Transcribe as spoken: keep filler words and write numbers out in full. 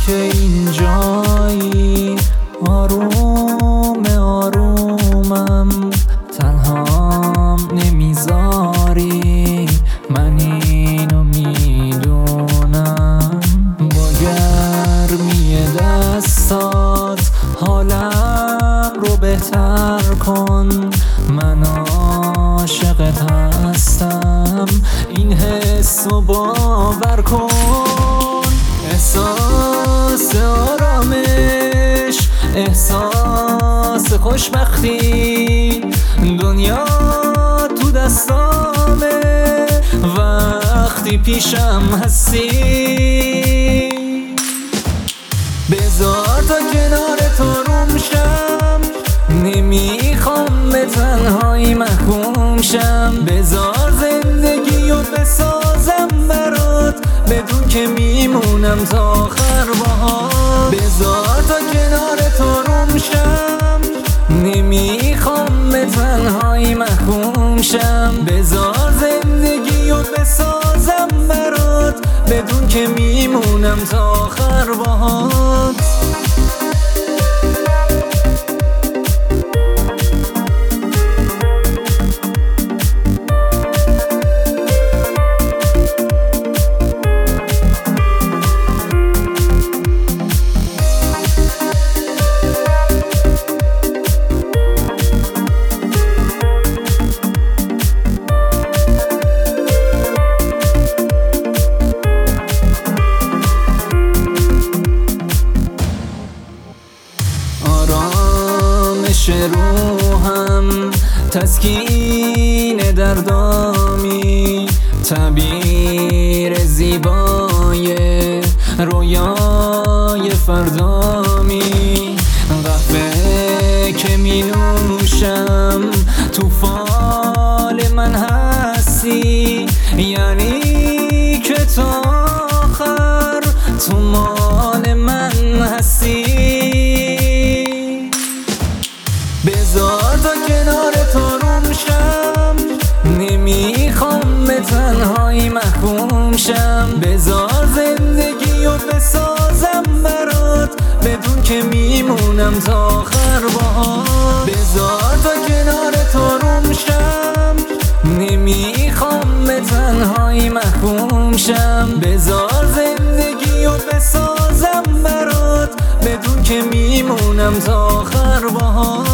که اینجایی آروم آرومم، تنهام نمیذاری، من اینو میدونم. با گرمی دستات حالم رو بهتر کن، من عاشقت هستم، این حس رو باور کن. احساس آرامش، احساس خوشبختی، دنیا تو دستامه وقتی پیشم هستی. بذار تا کنار تو روم شم، نمیخوام به تنهایی محکوم شم. بذار زندگی رو بسازم برات، بدون که میمونم تا آخر باهات. بذار تا کنار تو روم شم، نمیخوام به تنهایی محکوم شم. بذار زندگی رو بسازم برات، بدون که میمونم تا آخر باهات. آرامش روحم تسکین دردامی، تعبیر زیبای رویای فردامی. قهوه که می نوشم تو فال من هستی، یعنی که تا آخر تو مال من هستی. بذار تا کنار تو روم شم، نمیخوام به تنهایی محکوم شم. بذار زندگی رو بسازم برات، بدون که میمونم تا آخر باهات. بذار تا کنار تو روم شم، نمیخوام به تنهایی محکوم شم. بذار زندگی رو بسازم برات، بدون که میمونم تا آخر باهات.